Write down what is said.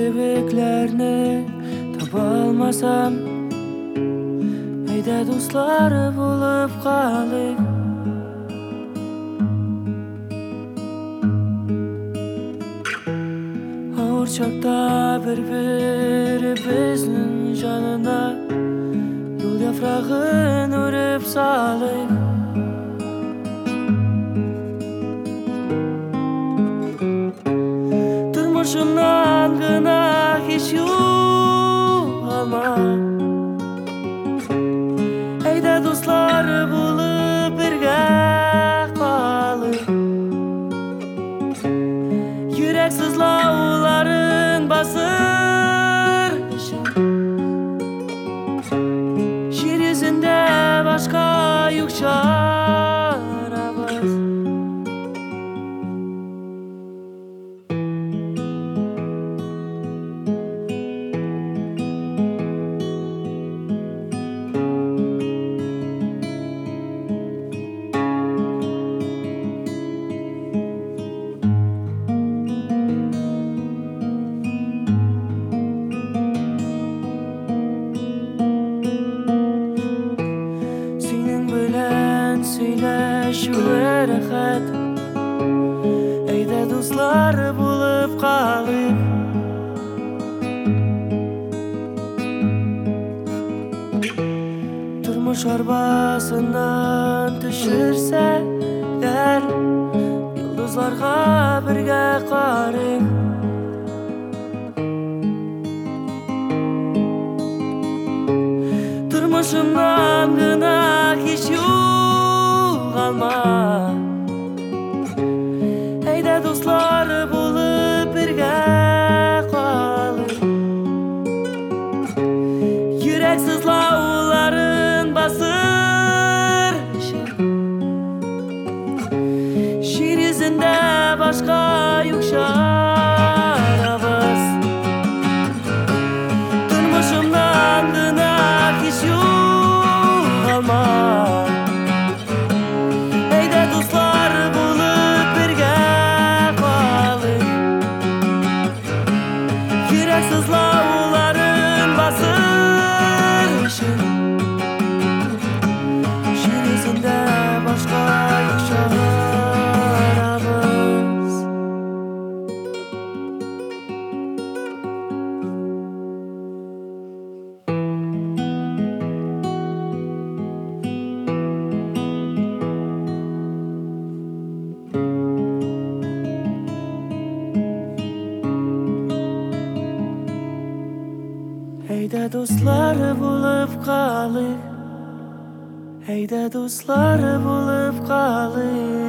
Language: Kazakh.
себеплерни таба алмасам, айда достары болып қалайық. Ауыр шақта бір-біріміздің жанына жол яфрағын өріп салайық. Тұрмышымнан ғына еш алма, айда достары болып бірге қалайық. Жүрек сызлауларын басыр ішін, жер жүзінде башқа юк шарабыз. Сөйлешу рахат, айда достары болып қалайық. Тұрмыш арбасынан түшірсе дәл, йылдызларға бірге қарайық. Тұрмышымнан ғына еш алма, айда достары болып бірге қалайық. Жүрек сызлауларын басыр ішін, жер жүзінде башқа юк шарабыз. Тұрмышымнан ғына еш алма, сызлауларын басыр ішін, жер жүзінде башқа юк шарабыз. Айда достары болып қалайық, айда достары болып қалайық.